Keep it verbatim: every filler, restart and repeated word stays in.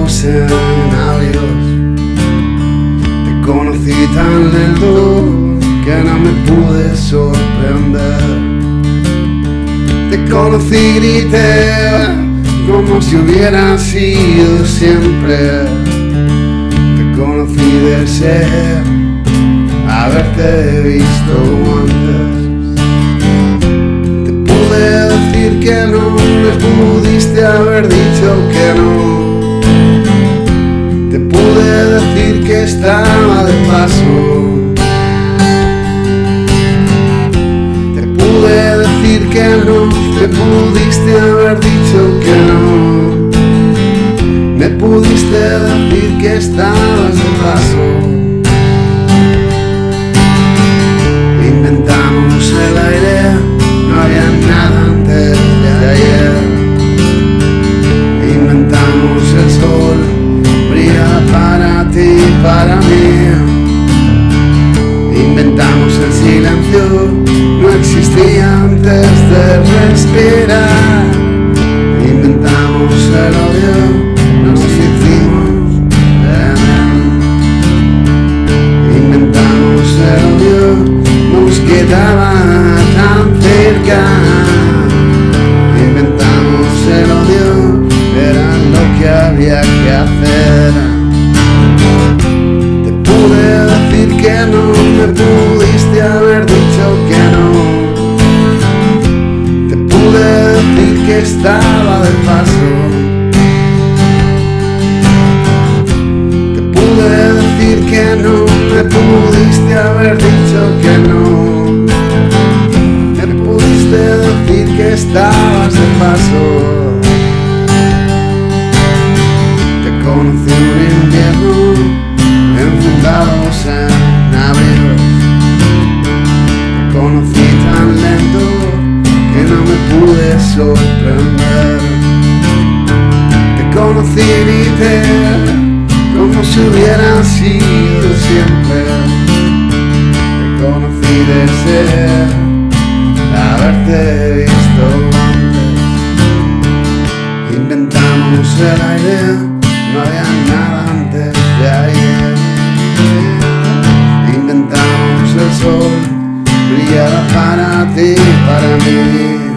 inventamos escenarios. Te conocí tan lento que no me pude sorprender. Te conocí y grité como si hubiera sido siempre. Te conocí y deseé haberte visto antes. Te pude decir que no, me pudiste haber dicho que no. Te pude decir que estaba de paso. Te pude decir que no, me pudiste haber dicho que no. Me pudiste decir que estabas de paso. Inventamos el aire, no había nada antes de ayer. Inventamos el sol, brilla para ti y para mí. Inventamos el silencio, no existía antes de respirar. Inventamos el odio, nos hicimos veneno. Inventamos el odio, nos quedaba tan cerca. Inventamos el odio, era lo que había que hacer. Te pude decir que no, me pudiste haber dicho que no. Te pude decir que estaba de paso. Te pude decir que no, me pudiste haber dicho que no. Me pudiste decir que estabas de paso. Te conocí un invierno, enfundados en abrigos. Te conocí tan lento que no me pude sorprender. Te conocí y grité como si hubiera sido siempre. Te conocí y deseé haberte visto antes. Inventamos el aire, no había nada antes de ayer. Inventamos el sol, brillaba para ti y para mí.